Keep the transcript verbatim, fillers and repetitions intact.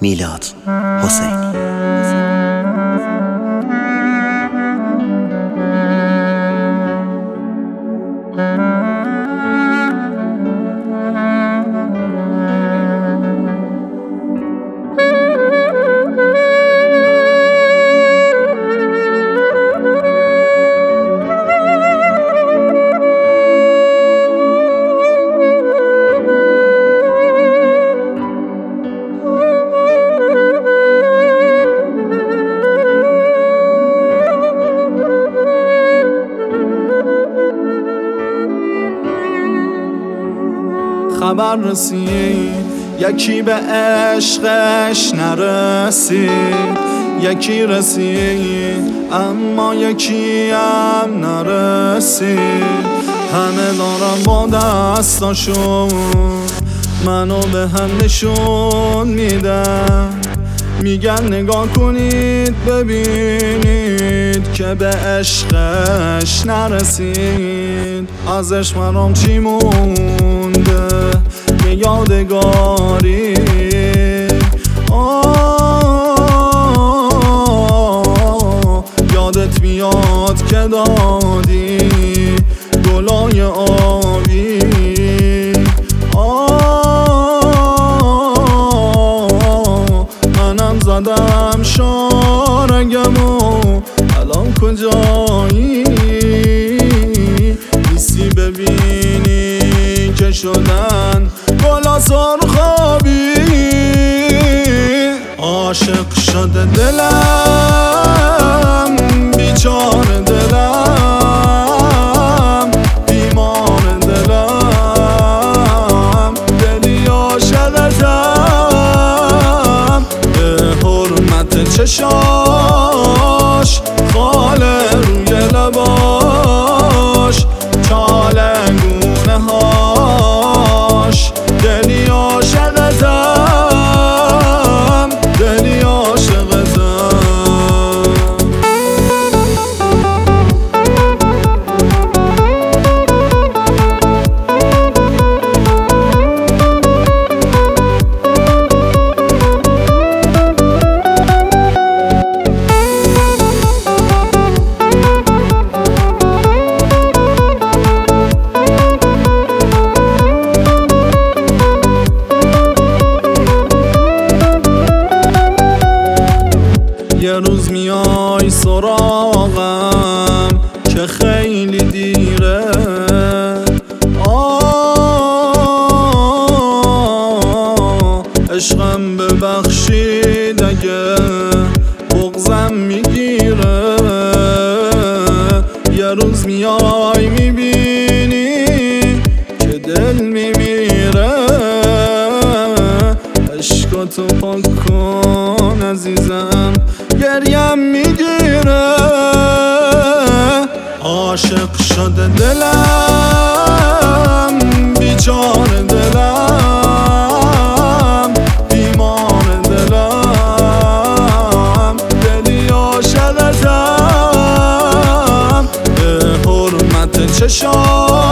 میلاد حسینی. خبر رسید یکی به عشقش نرسید، یکی رسید اما یکی هم نرسید. همه دارن با دستاشون منو به هم نشون میدن، میگن نگاه کنید ببینید که به عشقش نرسید. ازش مرام چی مونده یه یادگاری، آه یادت میاد که دادی گلای آبی، آه منم زدم شارگمو الان کجایی؟ نیستی ببینی که شدن گلا سرخابی. عاشق شده دلم بیچاره دلم، بیمار دلم، دلی عاشقتم به حرمت چشاش خاله روی لباش چالنگونه هاش. دلی عاشقتم، دلی عاشقتم. یه روز میای سراغم که خیلی دیره، آه عشقم ببخشید اگه بغضم میگیره. یه روز میای میبینی که دل میمیره، عشقاتو پاک کن عزیزم گریم میگیره. عاشق شده دلم بیچاره دلم، بیمار دلم، دلی عاشقتم به حرمت چشام